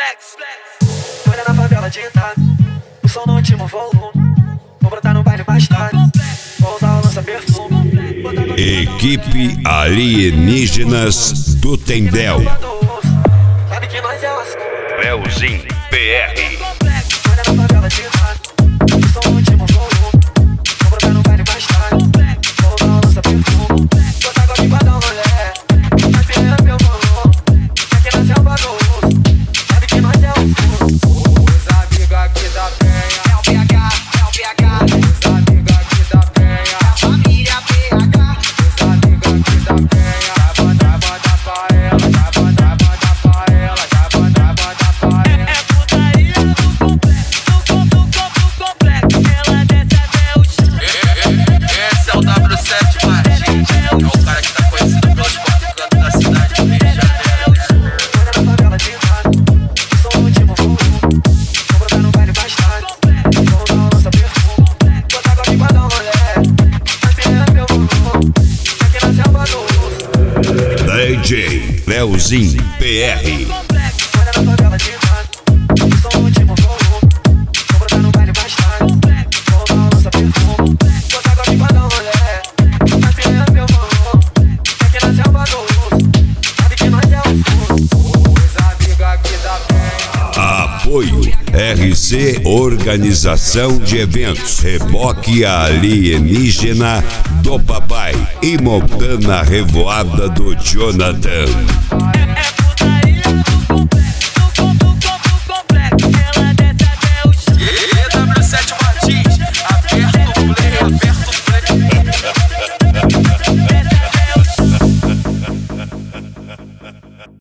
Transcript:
Olha na favela ditado, o som no último volume. Vou brotar no baile mais tarde, vou usar o lança-perfume. Equipe Alienígenas do Tendel. Sabe que nós é lascou. Leozinho PR. Olha na favela ditado, o som no último volume. Vou brotar no baile mais tarde, vou usar o lança-perfume. Botar golpe pra dar um rolé, mas perder meu valor. Aqui nós é o bagunço, sabe que nós é lascou. Os amigos aqui da penha é o PH, é o PH. Os amigos aqui da penha é a família PH. Os amigos aqui da penha já banda pra ela, já banda pra ela, já banda pra ela. É putaria do complexo, ela desce até o chão. Esse é o W7 Martins, é o cara que tá conhecido pelos quatro cantos da cidade do Rio de Janeiro. Olha na favela ditado, o som no último volume. Vou brotar no baile mais tarde, vou usar o lança-perfume. Botar golpe pra dar um rolé, mas perder meu valor. Aqui nós é o bagunço. DJ Leozinho PR. Olha na favela ditado, o som no último volume. Vou brotar no baile mais tarde, vou usar o lança-perfume. Botar golpe pra dar um rolé, mas perder meu valor. Aqui nós é o bagunço, sabe que nós é o fogo. Os amigos aqui da penha. Apoio RC Organização de Eventos. Reboque Alienígena do Papai e Montana Revoada do Jonathan. É